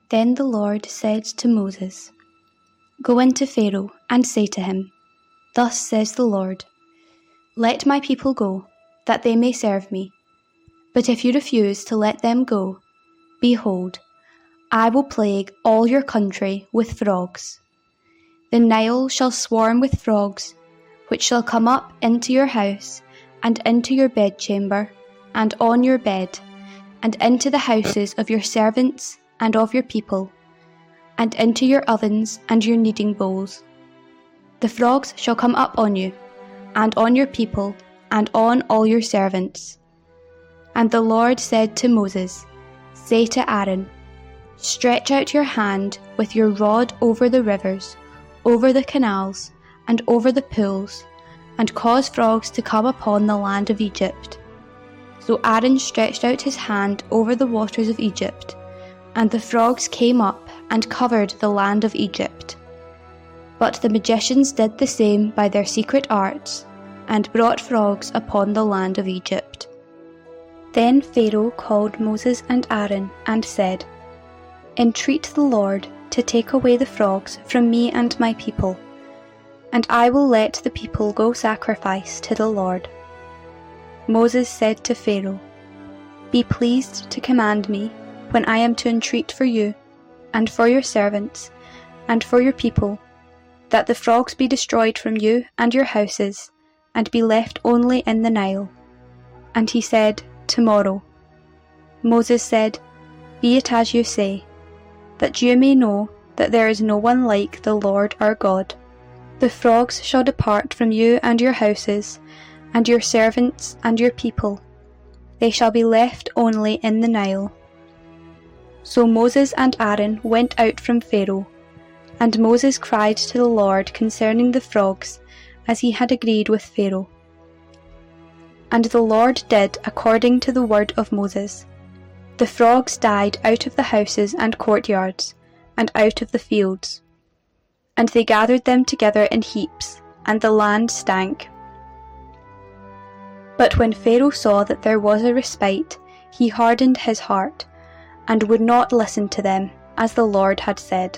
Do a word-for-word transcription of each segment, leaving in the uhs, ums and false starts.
Then the Lord said to Moses, Go into Pharaoh and say to him, Thus says the Lord, Let my people go, that they may serve me. But if you refuse to let them go, behold, I will plague all your country with frogs. The Nile shall swarm with frogs, which shall come up into your house, and into your bedchamber, and on your bed, and into the houses of your servants and of your people, and into your ovens and your kneading bowls. The frogs shall come up on you, and on your people, and on all your servants. And the Lord said to Moses, Say to Aaron, Stretch out your hand with your rod over the rivers, over the canals, and over the pools, and cause frogs to come upon the land of Egypt. So Aaron stretched out his hand over the waters of Egypt, and the frogs came up and covered the land of Egypt. But the magicians did the same by their secret arts, and brought frogs upon the land of Egypt. Then Pharaoh called Moses and Aaron, and said, Entreat the Lord to take away the frogs from me and my people, and I will let the people go sacrifice to the Lord. Moses said to Pharaoh, Be pleased to command me, when I am to entreat for you, and for your servants, and for your people, that the frogs be destroyed from you and your houses, and be left only in the Nile. And he said, Tomorrow. Moses said, Be it as you say, that you may know that there is no one like the Lord our God. The frogs shall depart from you and your houses, and your servants and your people. They shall be left only in the Nile. So Moses and Aaron went out from Pharaoh, and Moses cried to the Lord concerning the frogs, as he had agreed with Pharaoh. And the Lord did according to the word of Moses. The frogs died out of the houses and courtyards, and out of the fields. And they gathered them together in heaps, and the land stank. But when Pharaoh saw that there was a respite, he hardened his heart, and would not listen to them, as the Lord had said.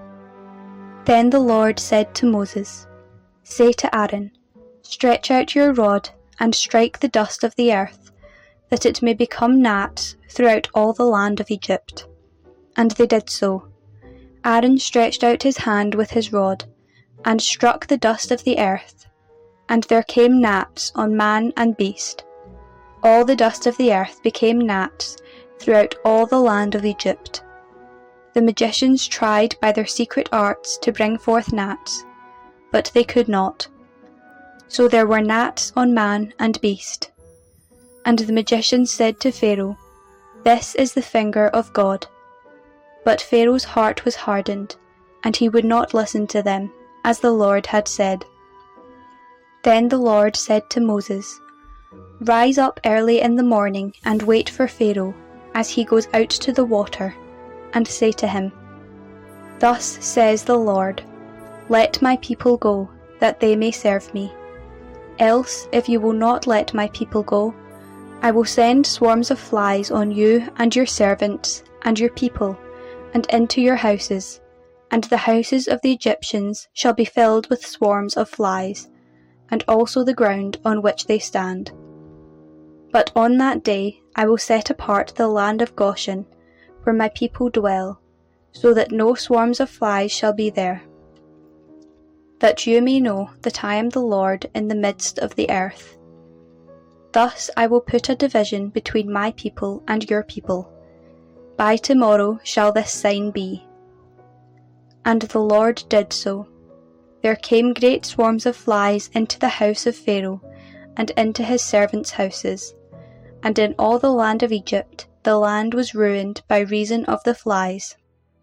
Then the Lord said to Moses, Say to Aaron, Stretch out your rod, and strike the dust of the earth, that it may become gnats throughout all the land of Egypt. And they did so. Aaron stretched out his hand with his rod, and struck the dust of the earth, and there came gnats on man and beast. All the dust of the earth became gnats throughout all the land of Egypt. The magicians tried by their secret arts to bring forth gnats, but they could not. So there were gnats on man and beast. And the magicians said to Pharaoh, This is the finger of God. But Pharaoh's heart was hardened, and he would not listen to them, as the Lord had said. Then the Lord said to Moses, Rise up early in the morning and wait for Pharaoh, as he goes out to the water, and say to him, Thus says the Lord, Let my people go, that they may serve me. Else, if you will not let my people go, I will send swarms of flies on you and your servants and your people, and into your houses, and the houses of the Egyptians shall be filled with swarms of flies, and also the ground on which they stand. But on that day I will set apart the land of Goshen, where my people dwell, so that no swarms of flies shall be there, that you may know that I am the Lord in the midst of the earth. Thus I will put a division between my people and your people. By tomorrow shall this sign be. And the Lord did so. There came great swarms of flies into the house of Pharaoh, and into his servants' houses. And in all the land of Egypt the land was ruined by reason of the flies.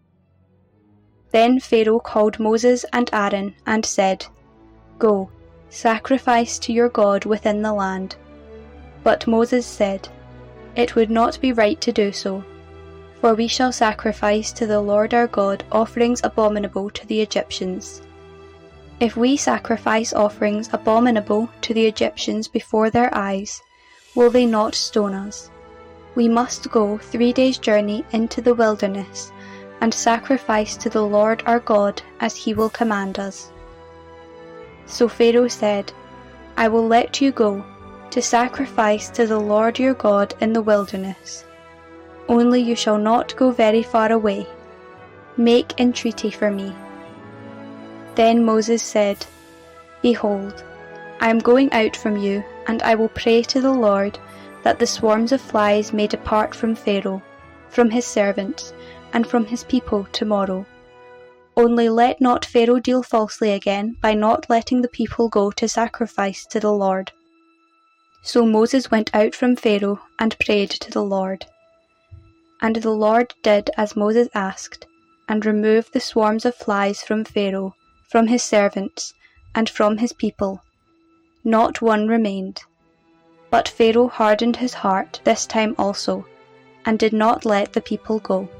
Then Pharaoh called Moses and Aaron, and said, Go, sacrifice to your God within the land. But Moses said, It would not be right to do so, for we shall sacrifice to the Lord our God offerings abominable to the Egyptians. If we sacrifice offerings abominable to the Egyptians before their eyes, will they not stone us? We must go three days' journey into the wilderness, and sacrifice to the Lord our God as he will command us." So Pharaoh said, "I will let you go, to sacrifice to the Lord your God in the wilderness. Only you shall not go very far away. Make entreaty for me." Then Moses said, "Behold, I am going out from you, and I will pray to the Lord that the swarms of flies may depart from Pharaoh, from his servants, and from his people tomorrow. Only let not Pharaoh deal falsely again by not letting the people go to sacrifice to the Lord." So Moses went out from Pharaoh and prayed to the Lord. And the Lord did as Moses asked, and removed the swarms of flies from Pharaoh, from his servants, and from his people. Not one remained. But Pharaoh hardened his heart this time also, and did not let the people go.